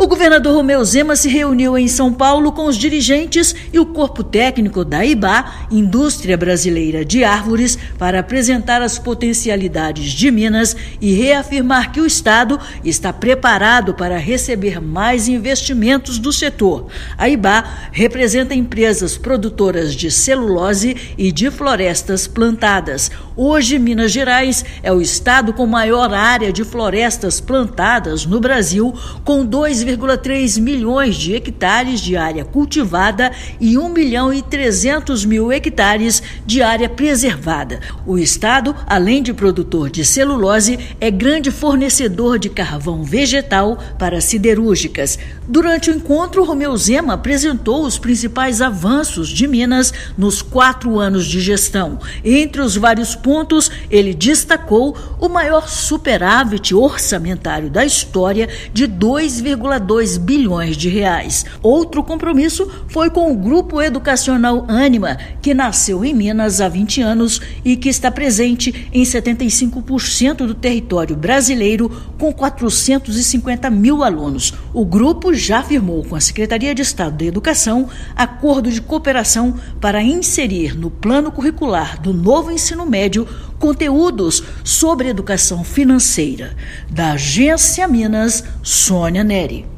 governador Romeu Zema se reuniu em São Paulo com os dirigentes e o corpo técnico da IBA, Indústria Brasileira de Árvores, para apresentar as potencialidades de Minas e reafirmar que o Estado está preparado para receber mais investimentos do setor. A IBA representa empresas produtoras de celulose e de florestas plantadas. Hoje, Minas Gerais é o estado com maior área de florestas plantadas no Brasil, com 2,3 milhões de hectares de área cultivada e 1.300.000 hectares de área preservada. O estado, além de produtor de celulose, é grande fornecedor de carvão vegetal para siderúrgicas. Durante o encontro, Romeu Zema apresentou os principais avanços de Minas nos 4 anos de gestão. Entre os vários pontos, ele destacou o maior superávit orçamentário da história de 2,2 bilhões de reais. Outro compromisso foi com o Grupo Educacional Ânima, que nasceu em Minas há 20 anos e que está presente em 75% do território brasileiro, com 450 mil alunos. O grupo já firmou com a Secretaria de Estado da Educação acordo de cooperação para inserir no plano curricular do novo ensino médio conteúdos sobre educação financeira. Da Agência Minas, Sônia Neri.